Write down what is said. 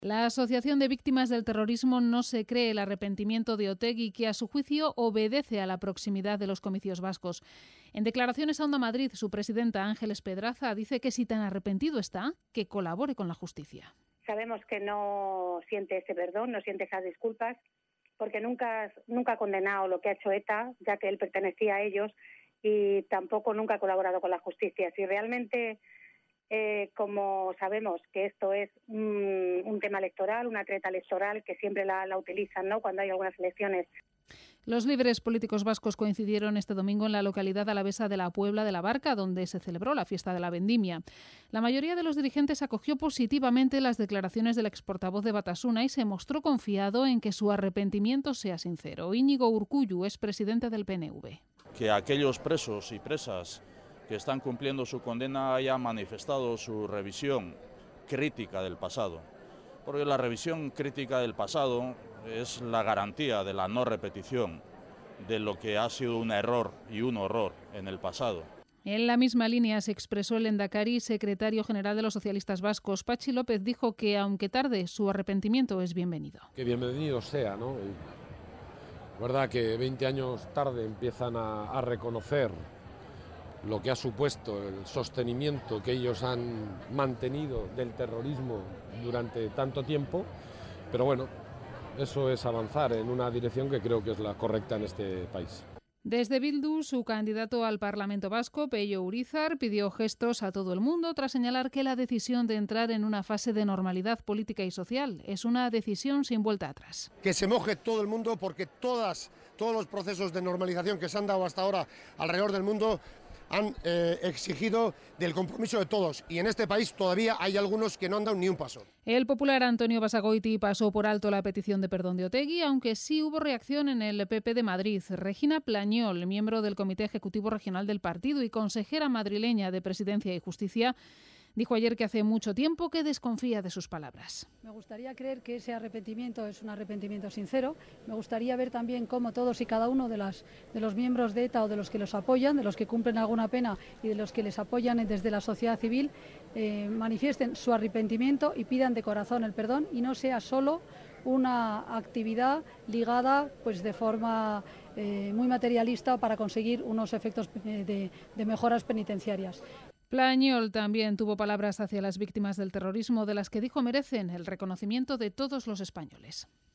La Asociación de Víctimas del Terrorismo no se cree el arrepentimiento de Otegi, que a su juicio obedece a la proximidad de los comicios vascos. En declaraciones a Onda Madrid, su presidenta Ángeles Pedraza dice que si tan arrepentido está, que colabore con la justicia. Sabemos que no siente ese perdón, no siente esas disculpas, porque nunca ha condenado lo que ha hecho ETA, ya que él pertenecía a ellos, y tampoco nunca ha colaborado con la justicia. Si realmente, como sabemos que esto es un tema electoral, una treta electoral que siempre la utilizan, ¿no?, cuando hay algunas elecciones. Los líderes políticos vascos coincidieron este domingo en la localidad alavesa de la Puebla de la Barca, donde se celebró la fiesta de la Vendimia. La mayoría de los dirigentes acogió positivamente las declaraciones del exportavoz de Batasuna y se mostró confiado en que su arrepentimiento sea sincero. Íñigo Urkullu es presidente del PNV. Que aquellos presos y presas que están cumpliendo su condena hayan manifestado su revisión crítica del pasado, porque la revisión crítica del pasado es la garantía de la no repetición de lo que ha sido un error y un horror en el pasado. En la misma línea se expresó el Endacari, secretario general de los socialistas vascos. Patxi López dijo que, aunque tarde, su arrepentimiento es bienvenido. Que bienvenido sea, ¿no? Verdad que 20 años tarde empiezan a reconocer lo que ha supuesto el sostenimiento que ellos han mantenido del terrorismo durante tanto tiempo, pero bueno, eso es avanzar en una dirección que creo que es la correcta en este país. Desde Bildu, su candidato al Parlamento Vasco, Pello Urizar, pidió gestos a todo el mundo tras señalar que la decisión de entrar en una fase de normalidad política y social es una decisión sin vuelta atrás. Que se moje todo el mundo, porque todos los procesos de normalización que se han dado hasta ahora alrededor del mundo han exigido del compromiso de todos, y en este país todavía hay algunos que no han dado ni un paso. El popular Antonio Basagoiti pasó por alto la petición de perdón de Otegi, aunque sí hubo reacción en el PP de Madrid. Regina Plañol, miembro del Comité Ejecutivo Regional del partido y consejera madrileña de Presidencia y Justicia, dijo ayer que hace mucho tiempo que desconfía de sus palabras. Me gustaría creer que ese arrepentimiento es un arrepentimiento sincero. Me gustaría ver también cómo todos y cada uno de los miembros de ETA o de los que los apoyan, de los que cumplen alguna pena y de los que les apoyan desde la sociedad civil, manifiesten su arrepentimiento y pidan de corazón el perdón, y no sea solo una actividad ligada pues de forma muy materialista para conseguir unos efectos de mejoras penitenciarias. Plañol también tuvo palabras hacia las víctimas del terrorismo, de las que dijo merecen el reconocimiento de todos los españoles.